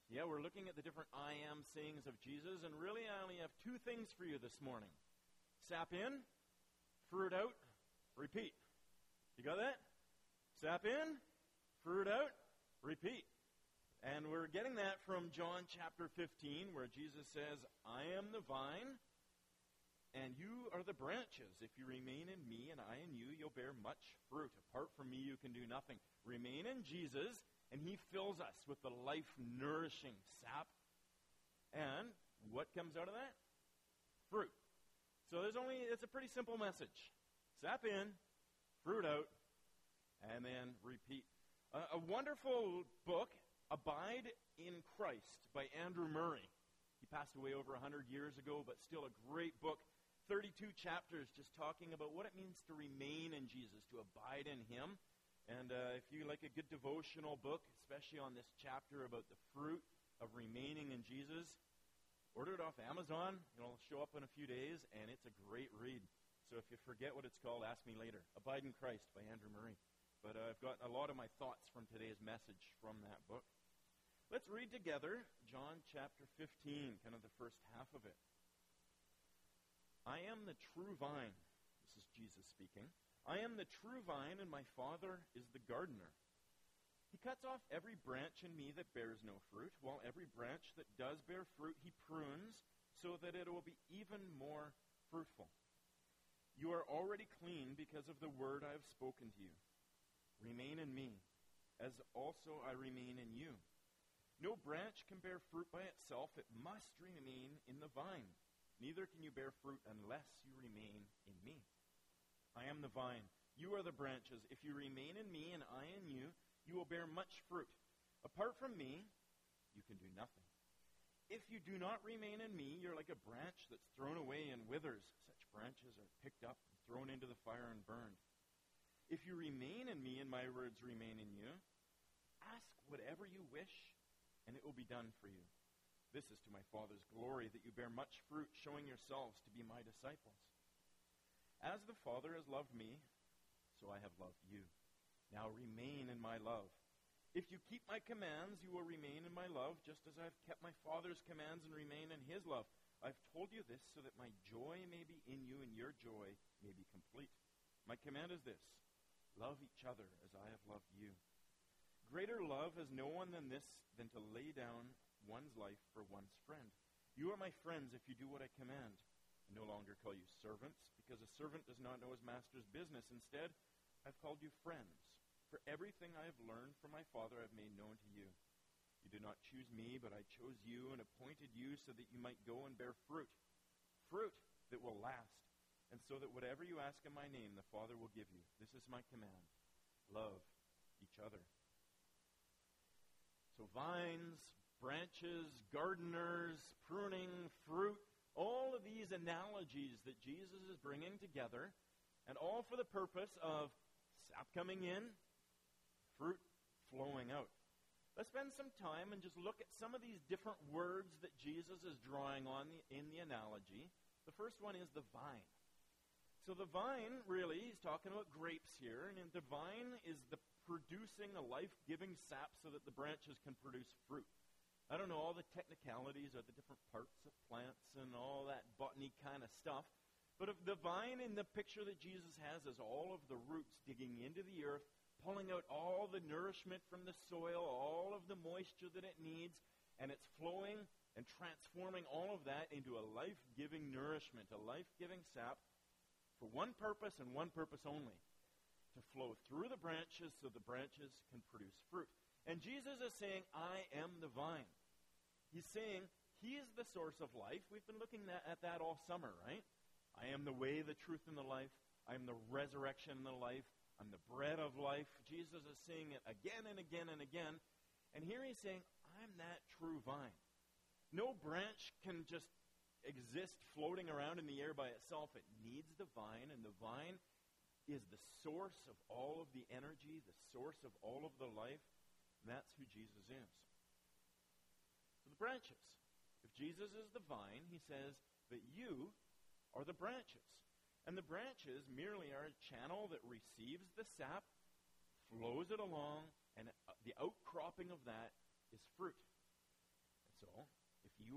Yeah, we're looking at the different I am sayings of Jesus, and really I only have two things for you this morning. Sap in, fruit out, repeat. You got that? Sap in, fruit out, repeat. And we're getting that from John chapter 15, where Jesus says, I am the vine, and you are the branches. If you remain in me and I in you, you'll bear much fruit. Apart from me, you can do nothing. Remain in Jesus, and he fills us with the life-nourishing sap. And what comes out of that? Fruit. So it's a pretty simple message. Sap in, fruit out, and then repeat. A wonderful book, Abide in Christ, by Andrew Murray. He passed away over 100 years ago, but still a great book. 32 chapters just talking about what it means to remain in Jesus, to abide in him. And if you like a good devotional book, especially on this chapter about the fruit of remaining in Jesus, order it off Amazon. It'll show up in a few days, and it's a great read. So if you forget what it's called, ask me later. Abide in Christ by Andrew Murray. But I've got a lot of my thoughts from today's message from that book. Let's read together John chapter 15, kind of the first half of it. I am the true vine. This is Jesus speaking. I am the true vine, and my Father is the gardener. He cuts off every branch in me that bears no fruit, while every branch that does bear fruit he prunes, so that it will be even more fruitful. You are already clean because of the word I have spoken to you. Remain in me, as also I remain in you. No branch can bear fruit by itself. It must remain in the vine. Neither can you bear fruit unless you remain in me. I am the vine. You are the branches. If you remain in me and I in you, you will bear much fruit. Apart from me, you can do nothing. If you do not remain in me, you're like a branch that's thrown away and withers. Such branches are picked up and thrown into the fire and burned. If you remain in me and my words remain in you, ask whatever you wish, and it will be done for you. This is to my Father's glory, that you bear much fruit, showing yourselves to be my disciples. As the Father has loved me, so I have loved you. Now remain in my love. If you keep my commands, you will remain in my love, just as I have kept my Father's commands and remain in his love. I've told you this so that my joy may be in you and your joy may be complete. My command is this: love each other as I have loved you. Greater love has no one than this, than to lay down one's life for one's friend. You are my friends if you do what I command. I no longer call you servants, because a servant does not know his master's business. Instead, I've called you friends. For everything I have learned from my Father I've made known to you. You did not choose me, but I chose you and appointed you so that you might go and bear fruit. Fruit that will last. And so that whatever you ask in my name, the Father will give you. This is my command. Love each other. So vines, branches, gardeners, pruning, fruit, all of these analogies that Jesus is bringing together, and all for the purpose of sap coming in, fruit flowing out. Let's spend some time and just look at some of these different words that Jesus is drawing on in the analogy. The first one is the vine. So the vine, really, he's talking about grapes here, and the vine is the producing a life-giving sap so that the branches can produce fruit. I don't know all the technicalities of the different parts of plants and all that botany kind of stuff, but the vine in the picture that Jesus has is all of the roots digging into the earth, pulling out all the nourishment from the soil, all of the moisture that it needs, and it's flowing and transforming all of that into a life-giving nourishment, a life-giving sap for one purpose and one purpose only: to flow through the branches so the branches can produce fruit. And Jesus is saying, I am the vine. He's saying he is the source of life. We've been looking at that all summer, right? I am the way, the truth, and the life. I am the resurrection and the life. I'm the bread of life. Jesus is saying it again and again and again. And here he's saying, I'm that true vine. No branch can just exist floating around in the air by itself. It needs the vine, and the vine is the source of all of the energy, the source of all of the life. And that's who Jesus is. So the branches. If Jesus is the vine, he says that you are the branches. And the branches merely are a channel that receives the sap, flows it along, and the outcropping of that is fruit.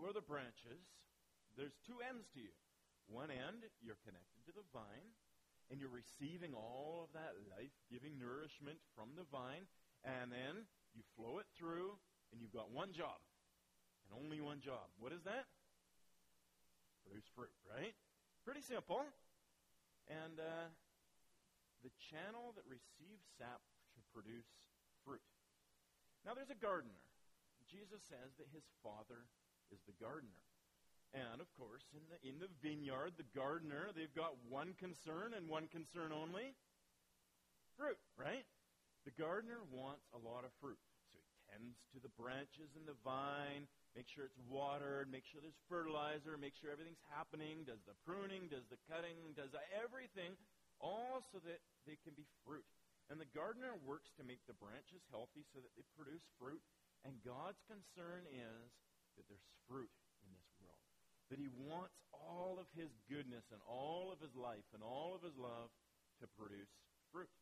you are the branches. There's two ends to you. One end, you're connected to the vine, and you're receiving all of that life-giving nourishment from the vine, and then you flow it through, and you've got one job, and only one job. What is that? Produce fruit, right? Pretty simple. And the channel that receives sap to produce fruit. Now there's a gardener. Jesus says that his Father is the gardener. And, of course, in the vineyard, the gardener, they've got one concern and one concern only. Fruit, right? The gardener wants a lot of fruit. So he tends to the branches in the vine, make sure it's watered, make sure there's fertilizer, make sure everything's happening, does the pruning, does the cutting, does everything, all so that they can be fruit. And the gardener works to make the branches healthy so that they produce fruit. And God's concern is that there's fruit in this world. That he wants all of his goodness and all of his life and all of his love to produce fruit.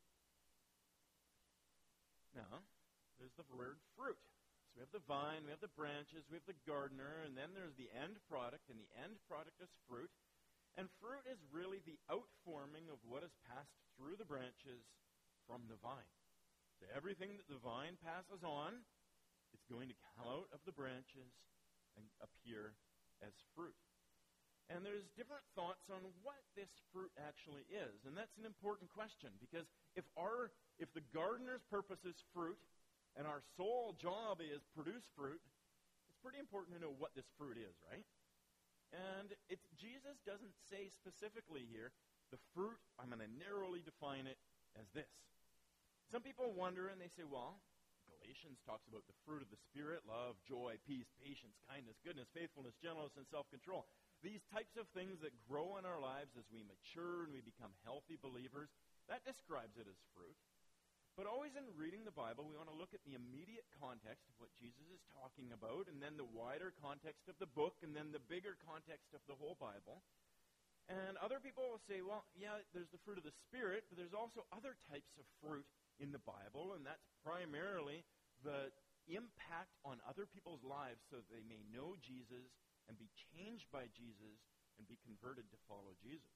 Now, there's the word fruit. So we have the vine, we have the branches, we have the gardener, and then there's the end product, and the end product is fruit. And fruit is really the outforming of what is passed through the branches from the vine. So everything that the vine passes on, it's going to come out of the branches and appear as fruit. And there's different thoughts on what this fruit actually is. And that's an important question, because if the gardener's purpose is fruit and our sole job is produce fruit, it's pretty important to know what this fruit is, right? And Jesus doesn't say specifically here, the fruit, I'm going to narrowly define it as this. Some people wonder and they say, well, Galatians talks about the fruit of the Spirit, love, joy, peace, patience, kindness, goodness, faithfulness, gentleness, and self-control. These types of things that grow in our lives as we mature and we become healthy believers, that describes it as fruit. But always in reading the Bible, we want to look at the immediate context of what Jesus is talking about, and then the wider context of the book, and then the bigger context of the whole Bible. And other people will say, well, yeah, there's the fruit of the Spirit, but there's also other types of fruit in the Bible, and that's primarily the impact on other people's lives so that they may know Jesus and be changed by Jesus and be converted to follow Jesus.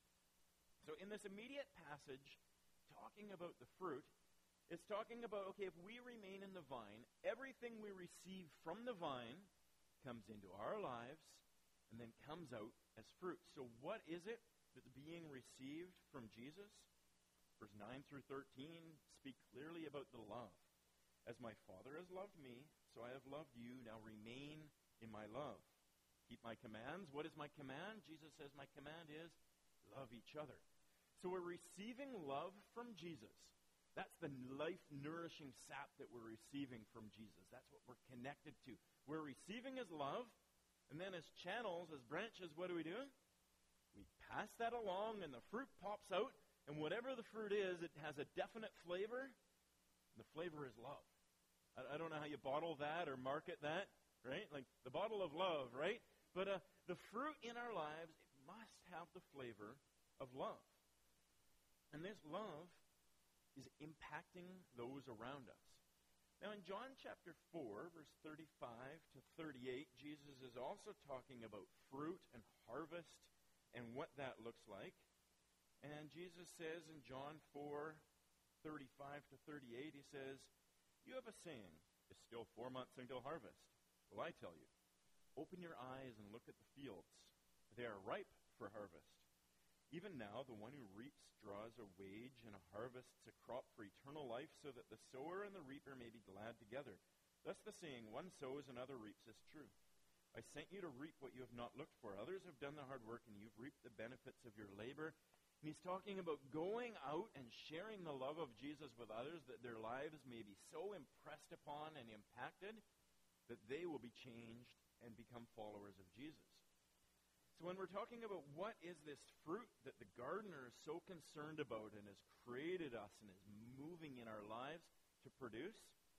So in this immediate passage, talking about the fruit, it's talking about, okay, if we remain in the vine, everything we receive from the vine comes into our lives and then comes out as fruit. So what is it that's being received from Jesus? Verse 9 through 13 speak clearly about the love. As my Father has loved me, so I have loved you. Now remain in my love. Keep my commands. What is my command? Jesus says my command is love each other. So we're receiving love from Jesus. That's the life-nourishing sap that we're receiving from Jesus. That's what we're connected to. We're receiving his love, and then as channels, as branches, what do? We pass that along, and the fruit pops out, and whatever the fruit is, it has a definite flavor. The flavor is love. I don't know how you bottle that or market that, right? Like the bottle of love, right? But the fruit in our lives, it must have the flavor of love. And this love is impacting those around us. Now in John chapter 4, verse 35 to 38, Jesus is also talking about fruit and harvest and what that looks like. And Jesus says in John 4, 35 to 38, he says, you have a saying, it's still 4 months until harvest. Well, I tell you, open your eyes and look at the fields. They are ripe for harvest. Even now, the one who reaps draws a wage and harvests a crop for eternal life, so that the sower and the reaper may be glad together. Thus the saying, one sows, another reaps, is true. I sent you to reap what you have not looked for. Others have done the hard work, and you've reaped the benefits of your labor. And he's talking about going out and sharing the love of Jesus with others, that their lives may be so impressed upon and impacted that they will be changed and become followers of Jesus. So when we're talking about what is this fruit that the gardener is so concerned about and has created us and is moving in our lives to produce,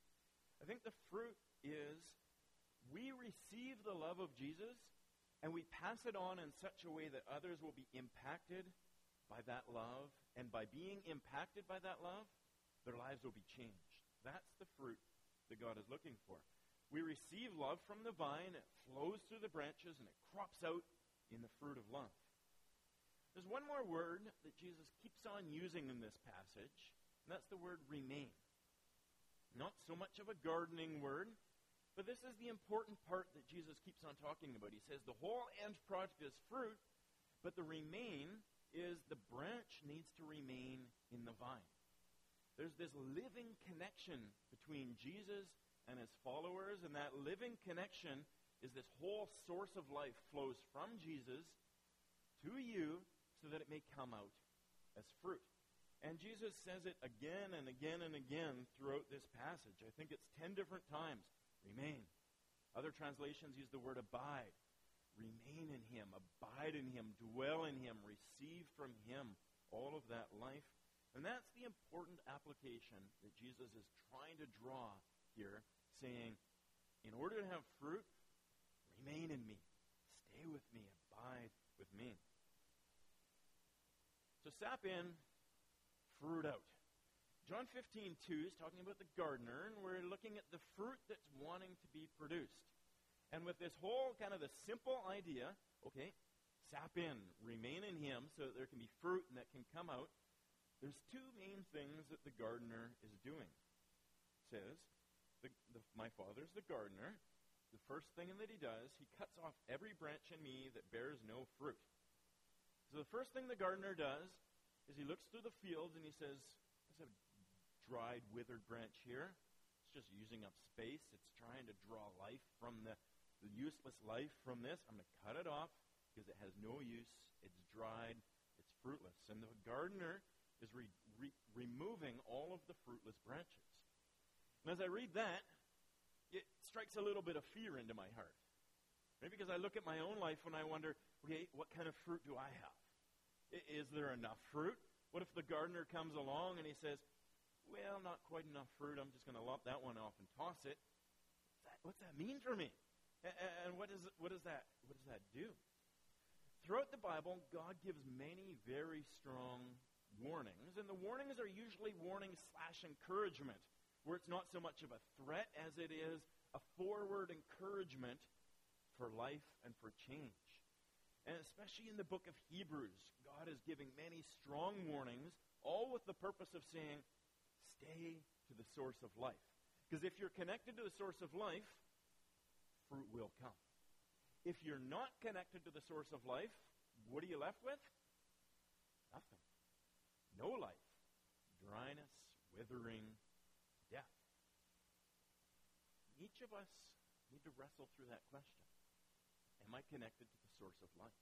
I think the fruit is we receive the love of Jesus and we pass it on in such a way that others will be impacted by that love, and by being impacted by that love, their lives will be changed. That's the fruit that God is looking for. We receive love from the vine, it flows through the branches, and it crops out in the fruit of love. There's one more word that Jesus keeps on using in this passage, and that's the word remain. Not so much of a gardening word, but this is the important part that Jesus keeps on talking about. He says the whole end product is fruit, but the remain is the branch needs to remain in the vine. There's this living connection between Jesus and his followers, and that living connection is this whole source of life flows from Jesus to you so that it may come out as fruit. And Jesus says it again and again and again throughout this passage. I think it's 10 different times. Remain. Other translations use the word abide. Remain in him, abide in him, dwell in him, receive from him all of that life. And that's the important application that Jesus is trying to draw here, saying, in order to have fruit, remain in me, stay with me, abide with me. So sap in, fruit out. John 15:2 is talking about the gardener, and we're looking at the fruit that's wanting to be produced. And with this whole kind of the simple idea, okay, sap in, remain in him so that there can be fruit and that can come out, there's two main things that the gardener is doing. It says, my Father's the gardener. The first thing that he does, he cuts off every branch in me that bears no fruit. So the first thing the gardener does is he looks through the fields and he says, there's a dried, withered branch here. It's just using up space. It's trying to draw life from the useless life from this. I'm going to cut it off because it has no use. It's dried. It's fruitless. And the gardener is removing all of the fruitless branches. And as I read that, it strikes a little bit of fear into my heart. Maybe because I look at my own life and I wonder, okay, what kind of fruit do I have? Is there enough fruit? What if the gardener comes along and he says, well, not quite enough fruit. I'm just going to lop that one off and toss it. What's that mean for me? And what does that do? Throughout the Bible, God gives many very strong warnings, and the warnings are usually warnings/encouragement, where it's not so much of a threat as it is a forward encouragement for life and for change. And especially in the book of Hebrews, God is giving many strong warnings, all with the purpose of saying, stay to the source of life. Because if you're connected to the source of life, fruit will come. If you're not connected to the source of life, what are you left with? Nothing. No life. Dryness, withering, death. Each of us need to wrestle through that question. Am I connected to the source of life?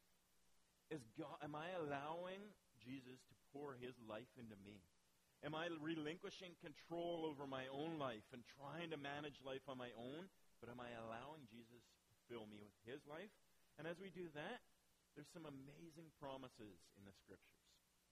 Am I allowing Jesus to pour his life into me? Am I relinquishing control over my own life and trying to manage life on my own? But am I allowing Jesus to fill me with his life? And as we do that, there's some amazing promises in the Scriptures.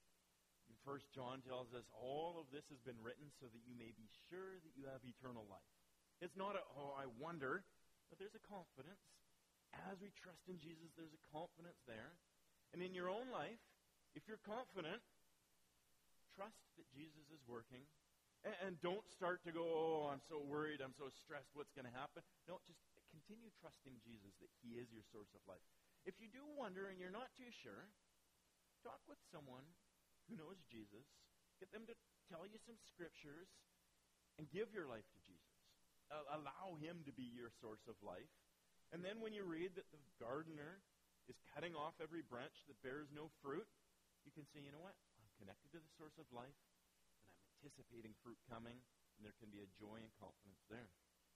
1 John tells us all of this has been written so that you may be sure that you have eternal life. It's not I wonder, but there's a confidence. As we trust in Jesus, there's a confidence there. And in your own life, if you're confident, trust that Jesus is working. And don't start to go, I'm so worried, I'm so stressed, what's going to happen? No, just continue trusting Jesus that he is your source of life. If you do wonder and you're not too sure, talk with someone who knows Jesus. Get them to tell you some scriptures and give your life to Jesus. Allow him to be your source of life. And then when you read that the gardener is cutting off every branch that bears no fruit, you can say, you know what? I'm connected to the source of life, and I'm anticipating fruit coming, and there can be a joy and confidence there.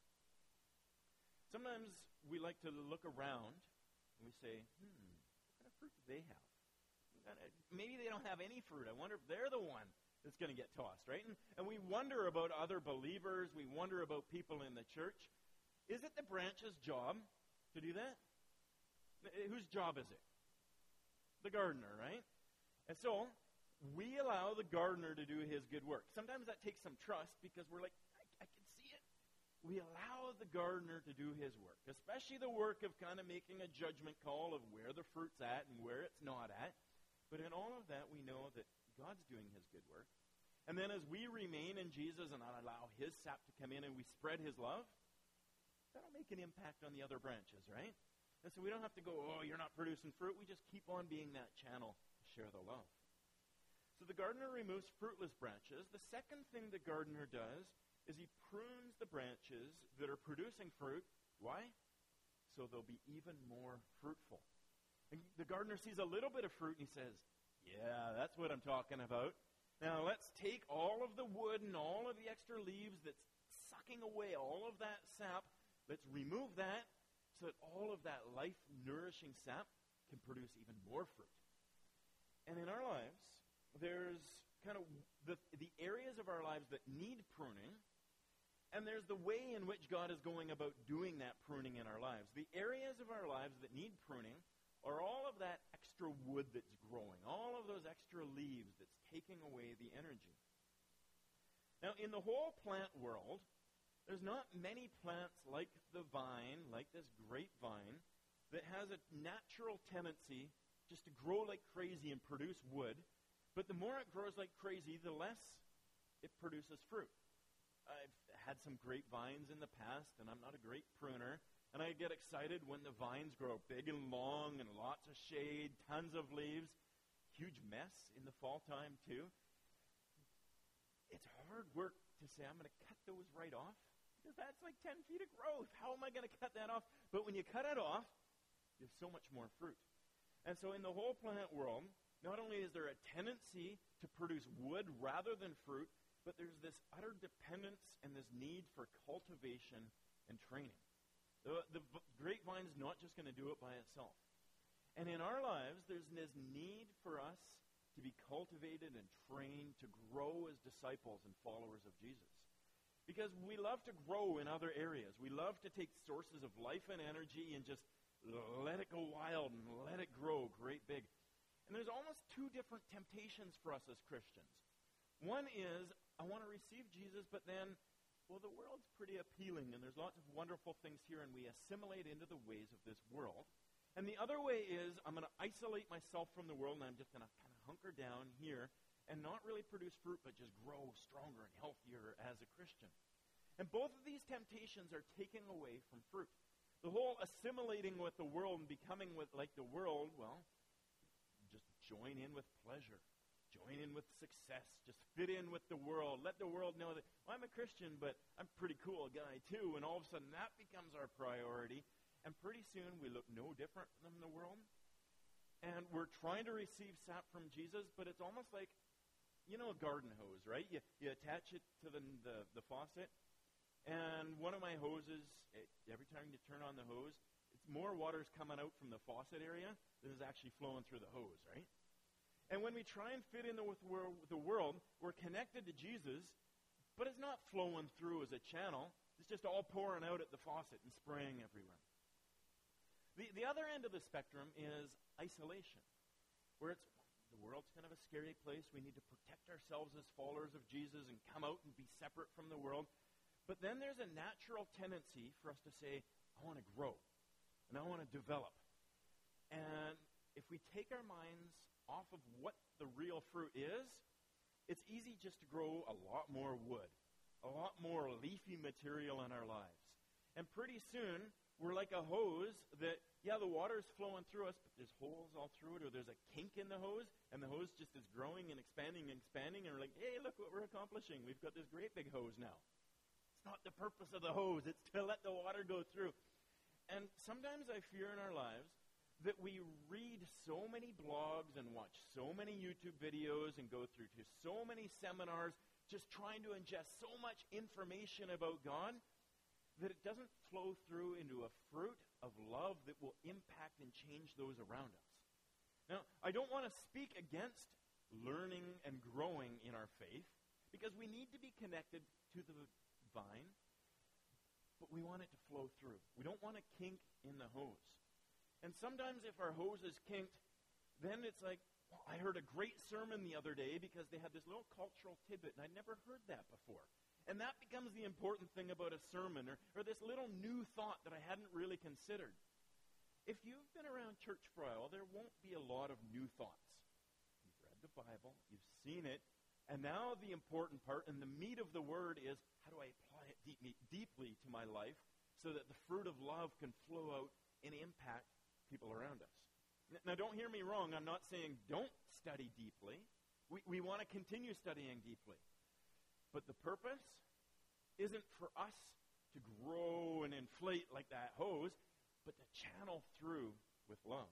Sometimes we like to look around, and we say, what kind of fruit do they have? Maybe they don't have any fruit. I wonder if they're the one that's going to get tossed, right? And we wonder about other believers. We wonder about people in the church. Is it the branch's job to do that? Whose job is it? The gardener, right? And so we allow the gardener to do his good work. Sometimes that takes some trust because we're like, I can see it. We allow the gardener to do his work, especially the work of kind of making a judgment call of where the fruit's at and where it's not at. But in all of that, we know that God's doing his good work. And then as we remain in Jesus and not allow his sap to come in and we spread his love, that'll make an impact on the other branches, right? And so we don't have to go, oh, you're not producing fruit. We just keep on being that channel to share the love. So the gardener removes fruitless branches. The second thing the gardener does is he prunes the branches that are producing fruit. Why? So they'll be even more fruitful. And the gardener sees a little bit of fruit and he says, yeah, that's what I'm talking about. Now let's take all of the wood and all of the extra leaves that's sucking away all of that sap. Let's remove that so that all of that life-nourishing sap can produce even more fruit. And in our lives, there's kind of the areas of our lives that need pruning, and there's the way in which God is going about doing that pruning in our lives. The areas of our lives that need pruning are all of that extra wood that's growing, all of those extra leaves that's taking away the energy. Now, in the whole plant world, there's not many plants like the vine, like this grapevine, that has a natural tendency just to grow like crazy and produce wood. But the more it grows like crazy, the less it produces fruit. I've had some grapevines in the past, and I'm not a great pruner, and I get excited when the vines grow big and long and lots of shade, tons of leaves. Huge mess in the fall time, too. It's hard work to say, I'm going to cut those right off, because that's like 10 feet of growth. How am I going to cut that off? But when you cut it off, you have so much more fruit. And so in the whole plant world, not only is there a tendency to produce wood rather than fruit, but there's this utter dependence and this need for cultivation and training. The grapevine is not just going to do it by itself. And in our lives, there's this need for us to be cultivated and trained to grow as disciples and followers of Jesus. Because we love to grow in other areas. We love to take sources of life and energy and just let it go wild and let it grow great big. And there's almost two different temptations for us as Christians. One is, I want to receive Jesus, but then, well, the world's pretty appealing, and there's lots of wonderful things here, and we assimilate into the ways of this world. And the other way is, I'm going to isolate myself from the world, and I'm just going to kind of hunker down here and not really produce fruit, but just grow stronger and healthier as a Christian. And both of these temptations are taking away from fruit. The whole assimilating with the world and becoming like the world, well, just join in with pleasure. Join in with success. Just fit in with the world. Let the world know that, well, I'm a Christian, but I'm a pretty cool guy too. And all of a sudden that becomes our priority. And pretty soon we look no different than the world. And we're trying to receive sap from Jesus, but it's almost like, you know, a garden hose, right? You attach it to the faucet. And one of my hoses, every time you turn on the hose, it's more water's coming out from the faucet area than is actually flowing through the hose, right? And when we try and fit in with the world, we're connected to Jesus, but it's not flowing through as a channel. It's just all pouring out at the faucet and spraying everywhere. The other end of the spectrum is isolation, where the world's kind of a scary place. We need to protect ourselves as followers of Jesus and come out and be separate from the world. But then there's a natural tendency for us to say, I want to grow, and I want to develop. And if we take our minds off of what the real fruit is, it's easy just to grow a lot more wood, a lot more leafy material in our lives. And pretty soon, we're like a hose that, yeah, the water's flowing through us, but there's holes all through it, or there's a kink in the hose, and the hose just is growing and expanding, and we're like, hey, look what we're accomplishing. We've got this great big hose now. It's not the purpose of the hose. It's to let the water go through. And sometimes I fear in our lives that we read so many blogs and watch so many YouTube videos and go through to so many seminars just trying to ingest so much information about God that it doesn't flow through into a fruit of love that will impact and change those around us. Now, I don't want to speak against learning and growing in our faith, because we need to be connected to the vine, but we want it to flow through. We don't want a kink in the hose. And sometimes if our hose is kinked, then it's like, well, I heard a great sermon the other day because they had this little cultural tidbit, and I'd never heard that before. And that becomes the important thing about a sermon, or this little new thought that I hadn't really considered. If you've been around church for a while, there won't be a lot of new thoughts. You've read the Bible, you've seen it, and now the important part and the meat of the word is, how do I apply it deeply to my life so that the fruit of love can flow out and impact people around us. Now, don't hear me wrong. I'm not saying don't study deeply. We want to continue studying deeply. But the purpose isn't for us to grow and inflate like that hose, but to channel through with love.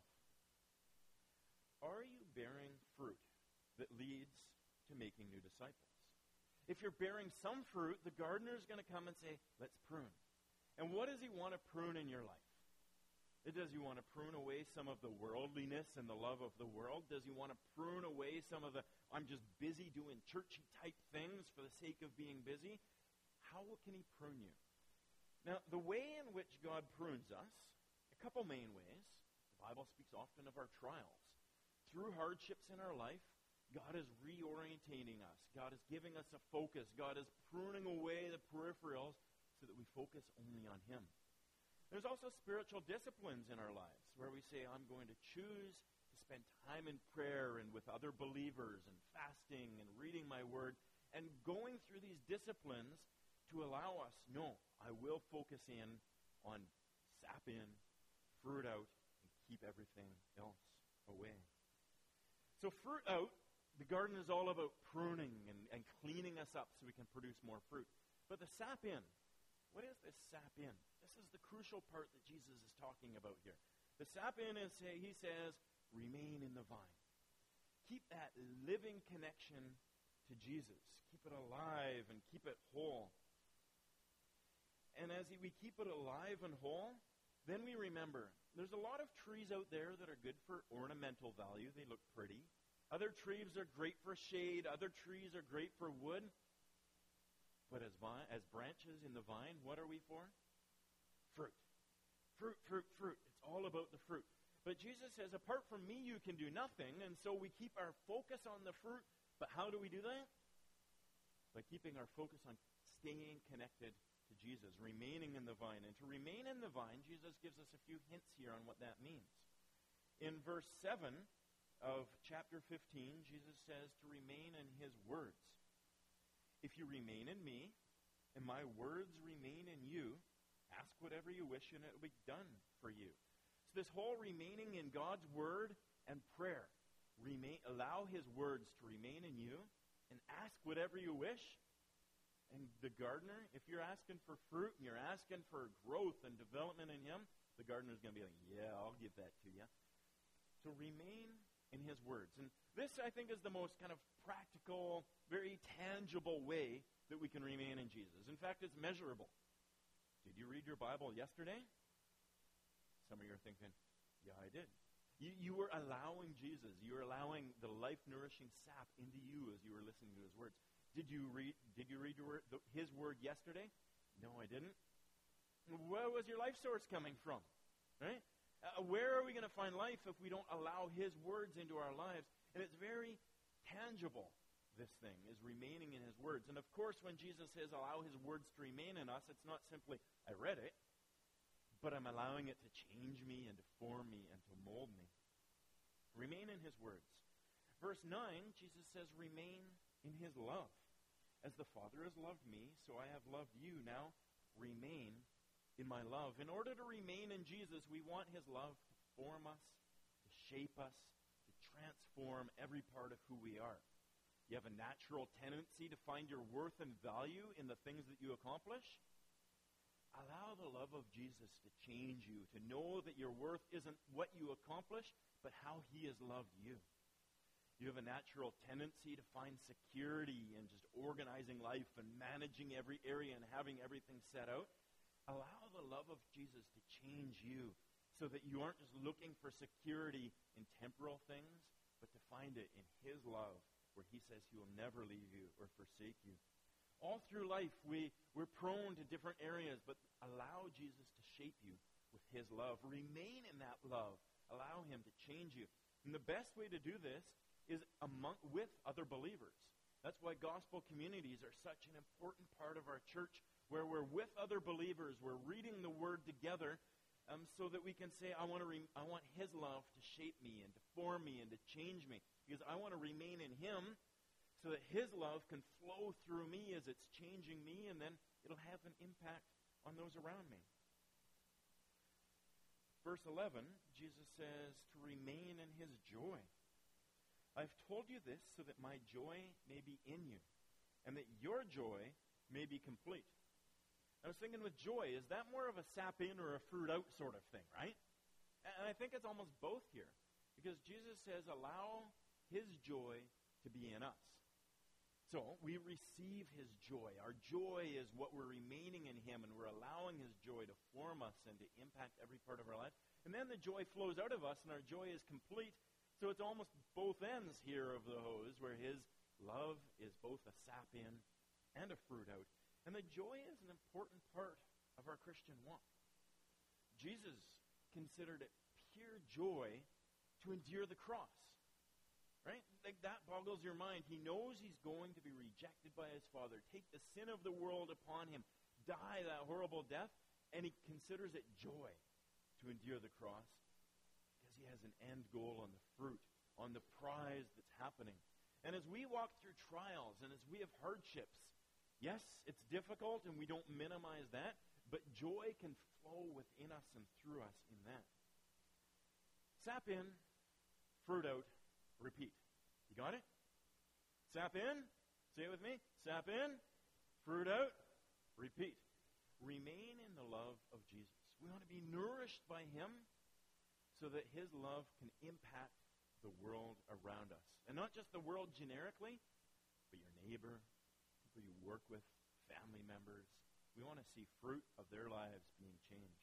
Are you bearing fruit that leads to making new disciples? If you're bearing some fruit, the gardener is going to come and say, let's prune. And what does he want to prune in your life? Does he want to prune away some of the worldliness and the love of the world? Does he want to prune away some of the, I'm just busy doing churchy type things for the sake of being busy? How can he prune you? Now, the way in which God prunes us, a couple main ways. The Bible speaks often of our trials. Through hardships in our life, God is reorientating us. God is giving us a focus. God is pruning away the peripherals so that we focus only on him. There's also spiritual disciplines in our lives where we say, I'm going to choose to spend time in prayer and with other believers and fasting and reading my word and going through these disciplines to allow us, no, I will focus in on sap in, fruit out, and keep everything else away. So fruit out, the garden is all about pruning and cleaning us up so we can produce more fruit. But the sap in, what is this sap in? This is the crucial part that Jesus is talking about here. The sap in is, he says, remain in the vine. Keep that living connection to Jesus. Keep it alive and keep it whole. And as we keep it alive and whole, then we remember, there's a lot of trees out there that are good for ornamental value. They look pretty. Other trees are great for shade. Other trees are great for wood. But as branches in the vine, what are we for? Fruit. Fruit, fruit, fruit. It's all about the fruit. But Jesus says, apart from me, you can do nothing. And so we keep our focus on the fruit. But how do we do that? By keeping our focus on staying connected to Jesus, remaining in the vine. And to remain in the vine, Jesus gives us a few hints here on what that means. In verse 7 of chapter 15, Jesus says to remain in his words. If you remain in me, and my words remain in you, ask whatever you wish, and it will be done for you. So this whole remaining in God's word and prayer, allow his words to remain in you, and ask whatever you wish. And the gardener, if you're asking for fruit, and you're asking for growth and development in him, the gardener's going to be like, yeah, I'll give that to you. So remain in his words. And this, I think, is the most kind of practical, very tangible way that we can remain in Jesus. In fact, it's measurable. Did you read your Bible yesterday? Some of you are thinking, yeah, I did. You were allowing Jesus. You were allowing the life-nourishing sap into you as you were listening to his words. Did you read his word yesterday? No, I didn't. Where was your life source coming from? Right? Where are we going to find life if we don't allow his words into our lives? And it's very tangible, this thing, is remaining in his words. And of course, when Jesus says allow his words to remain in us, it's not simply, I read it, but I'm allowing it to change me and to form me and to mold me. Remain in his words. Verse 9, Jesus says, remain in his love. As the Father has loved me, so I have loved you. Now remain in my love. In order to remain in Jesus, we want his love to form us, to shape us, to transform every part of who we are. You have a natural tendency to find your worth and value in the things that you accomplish. Allow the love of Jesus to change you, to know that your worth isn't what you accomplish, but how he has loved you. You have a natural tendency to find security in just organizing life and managing every area and having everything set out. Allow the love of Jesus to change you so that you aren't just looking for security in temporal things, but to find it in his love, where he says he will never leave you or forsake you. All through life, we're prone to different areas, but allow Jesus to shape you with his love. Remain in that love. Allow him to change you. And the best way to do this is with other believers. That's why gospel communities are such an important part of our church, where we're with other believers, we're reading the word together, so that we can say, I want his love to shape me and to form me and to change me, because I want to remain in him so that his love can flow through me as it's changing me, and then it'll have an impact on those around me. verse 11, Jesus says to remain in his joy. I've told you this so that my joy may be in you, and that your joy may be complete. I was thinking with joy, is that more of a sap in or a fruit out sort of thing, right? And I think it's almost both here. Because Jesus says, allow his joy to be in us. So we receive his joy. Our joy is what we're remaining in him, and we're allowing his joy to form us and to impact every part of our life. And then the joy flows out of us, and our joy is complete. So it's almost both ends here of the hose, where his love is both a sap in and a fruit out. And the joy is an important part of our Christian walk. Jesus considered it pure joy to endure the cross. Right? Like that boggles your mind. He knows he's going to be rejected by his Father, take the sin of the world upon him, die that horrible death, and he considers it joy to endure the cross because he has an end goal on the fruit, on the prize that's happening. And as we walk through trials and as we have hardships, yes, it's difficult and we don't minimize that, but joy can flow within us and through us in that. Sap in, fruit out, repeat. You got it? Sap in. Say it with me. Sap in. Fruit out. Repeat. Remain in the love of Jesus. We want to be nourished by him so that his love can impact the world around us. And not just the world generically, but your neighbor, people you work with, family members. We want to see fruit of their lives being changed.